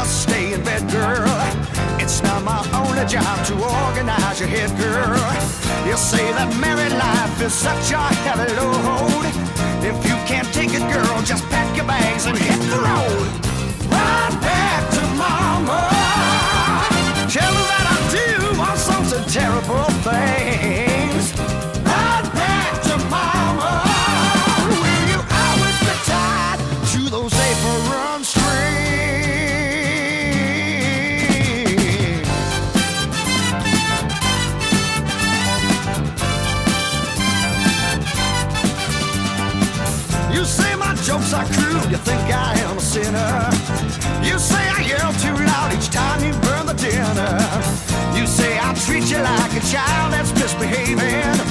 just stay in bed, girl. It's not my only job to organize your head, girl. You say that married life is such a heavy load. If you can't take it, girl, just pack your bags and hit the road. Ride back to mama. Tell her that I do all sorts of terrible things. Ride back to mama. Will you always be tied to those apron strings? You say my jokes are crude, you think I am a sinner. You say I yell too loud each time you burn the dinner. You say I treat you like a child that's misbehaving.